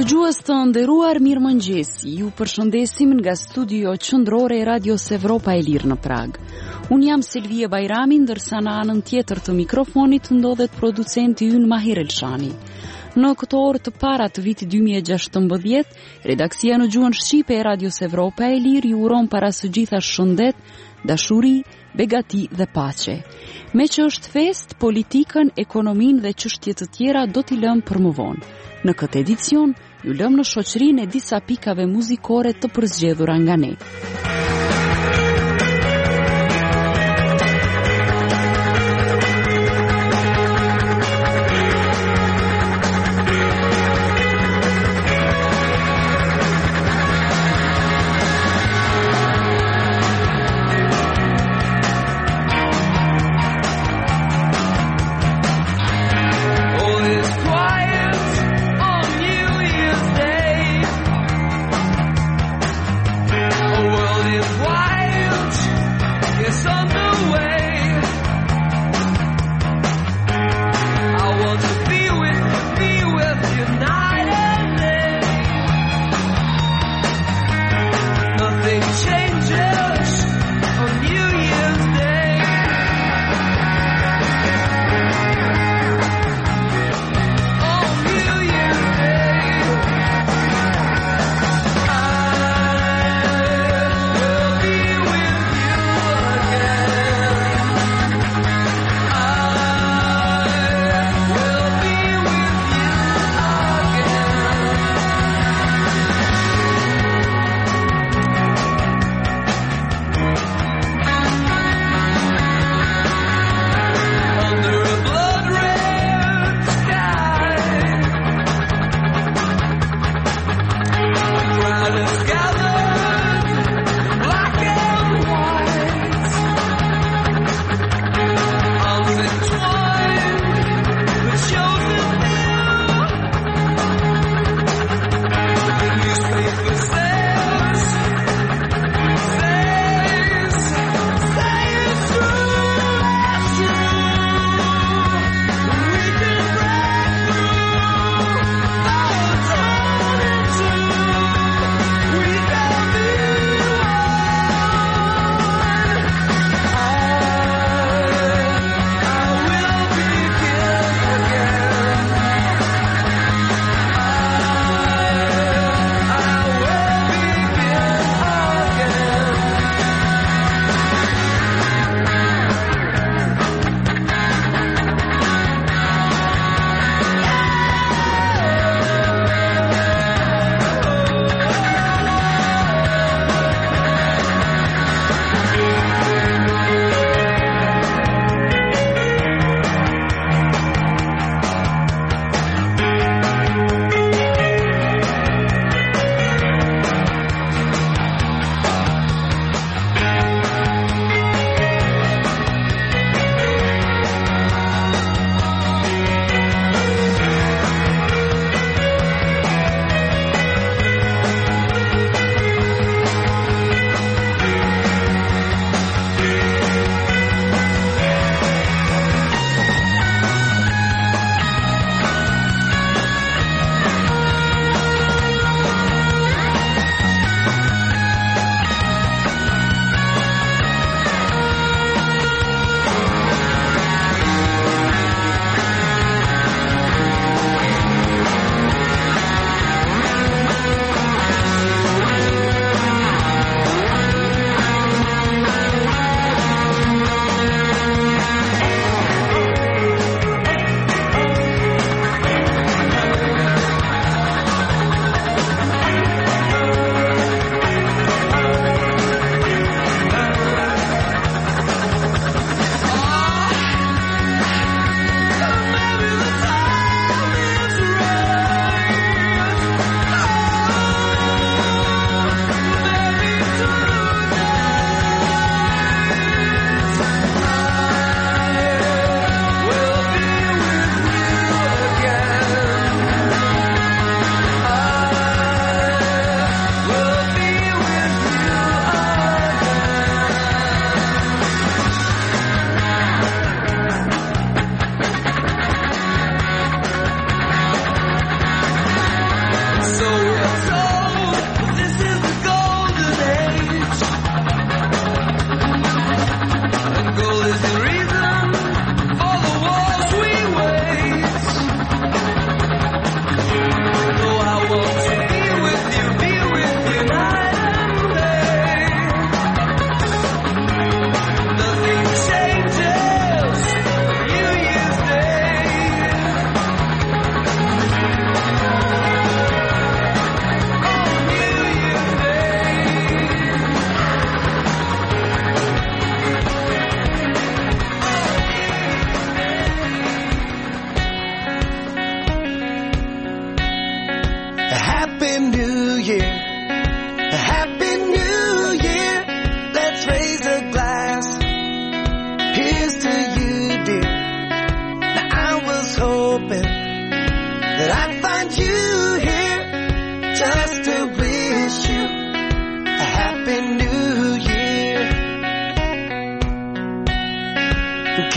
Dëgjues të nderuar, mirëmëngjesi. Ju përshëndesim nga studio qendrore e Radios Evropa e Lirë në Prag. Unë jam Selvia Bajrami, ndërsa në anën tjetër të mikrofonit ndodhet producenti ynë Mahir Elshani. Në këto orë të para të vitit 2016, redaksia në gjuhën shqipe e Radios Evropa e Lirë ju uron para së gjitha shëndet, dashuri, begati dhe paqe. Me që është fest, politikën, ekonominë dhe çështje të tjera do t'i lëm për më vonë. Në këtë edicion, ju lëm në shoqërinë e disa pikave muzikore të përzgjedhura nga ne. World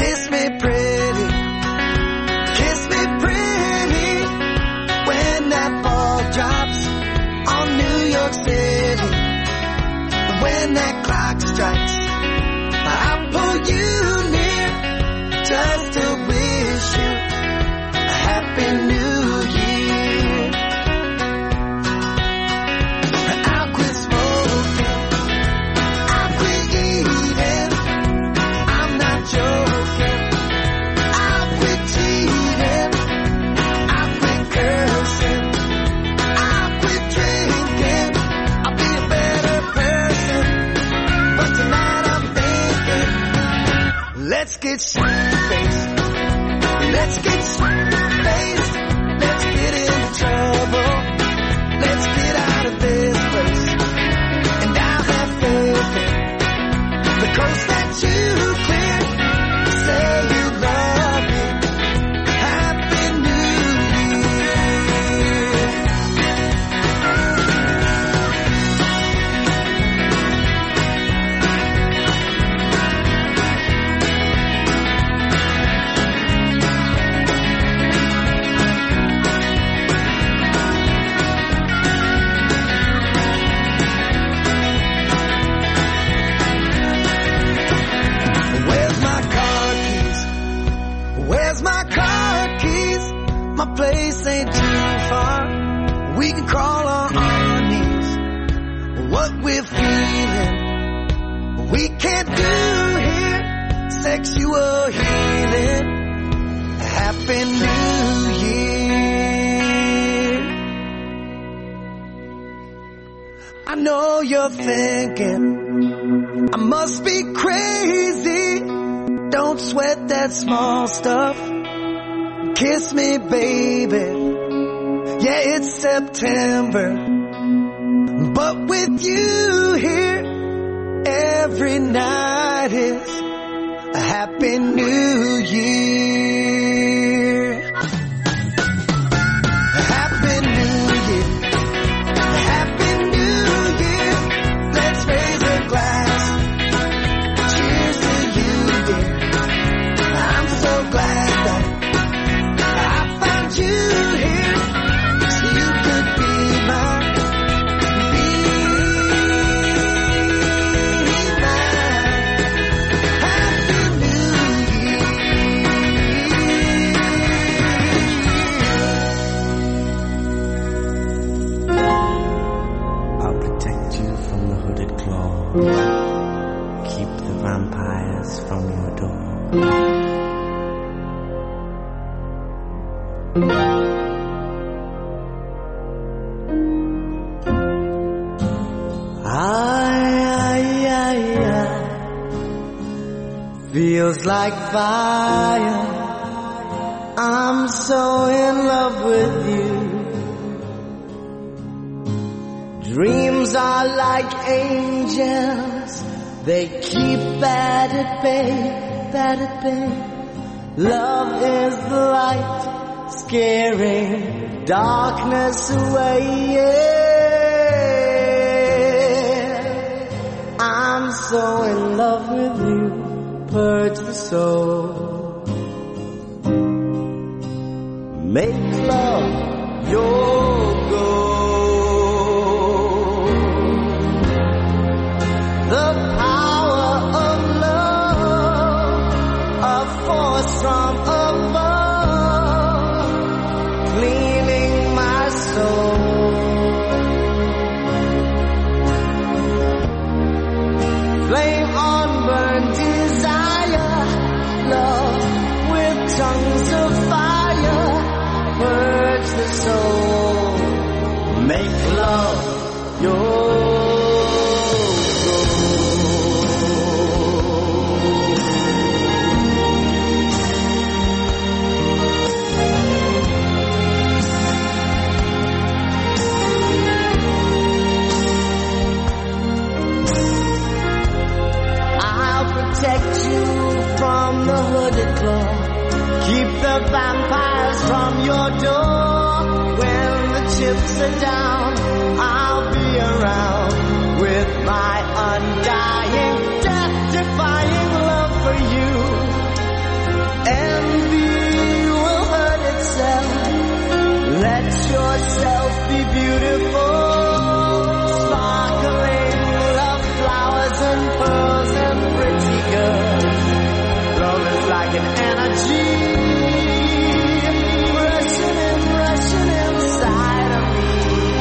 Kiss me pretty, kiss me pretty, when that ball drops on New York City. When that clock strikes, I'll pull you near just to wish you a happy New Year. I'll quit smoking, I'll quit eating, I'm not joking. I'll quit cheating, I'll quit cursing, I'll quit drinking, I'll be a better person. But tonight I'm thinking, let's get shit-faced, let's get shit-faced, let's get in trouble, let's get out of this place. And I'll have faith in the coast that you clear. Say you love me, Happy New Year. Where's my car keys? Where's my car keys? My place ain't too far. We can crawl on our knees. What we're feeling, we can't do here. Sexual healing. Happy New Year. I know you're thinking I must be crazy. Don't sweat that small stuff. Kiss me, baby. Yeah, it's September, but with you here, every night is a Happy New Year. Happy New Year. Happy New Year. Let's raise a glass. Cheers to you, dear. I'm so glad that I found you here, so you could be mine, Happy New Year. I'll protect you from the hooded claw. Keep the vampires from your door. Feels like fire. I'm so in love with you. Dreams are like angels. They keep bad at bay, bad at bay. Love is the light, scaring darkness away. Yeah. I'm so in love with you. Purge the soul. Make love your goal. The power of love, a force from above, cleaning my soul. Flame on burn desire, love with tongues of fire, purge the soul, make love your protect you from the hooded claw. Keep the vampires from your door. When the chips are down, I'll be around with my undying, death-defying love for you. Let yourself be beautiful, sparkling, love flowers and pearls and pretty girls. Love is like an energy, rushing inside of me.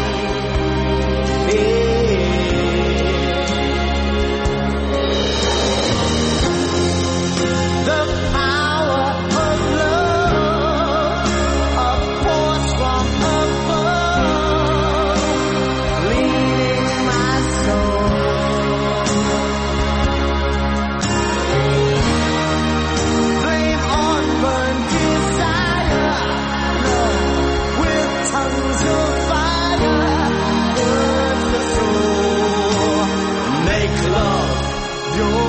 The power of love, a force from above, leading my soul. Flame on burn desire, love with tongues of fire, burns the soul. Make love your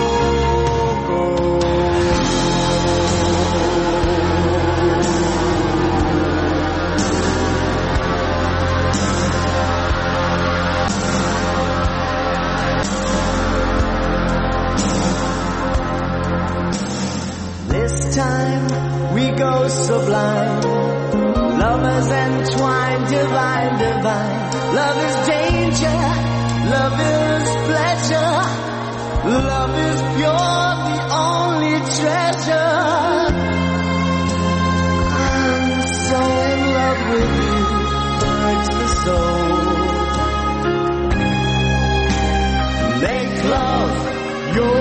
time we go sublime, lovers entwined, divine, divine. Love is danger, love is pleasure, love is pure, the only treasure. I'm so in love with you, hurts the soul. Make love your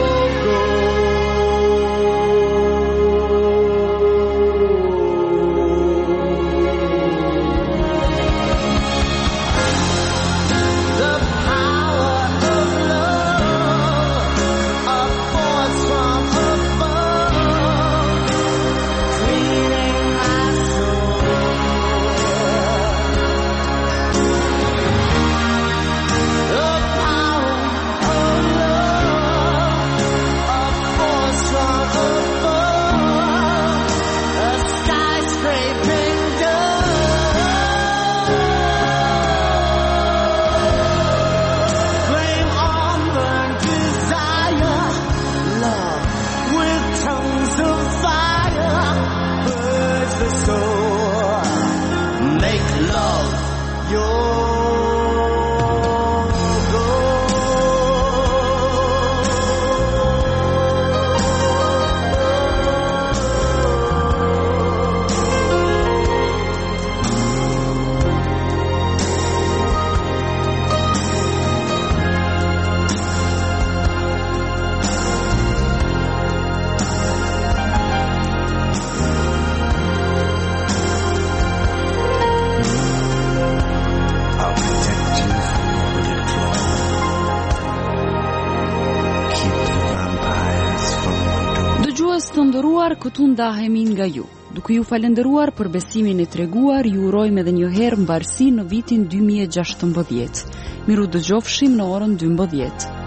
këtu ndahemi nga ju. Duke ju falenderuar për besimin e treguar, ju urojmë edhe një herë mbarësi në vitin 2016. Miru dëgjofshim në orën 12.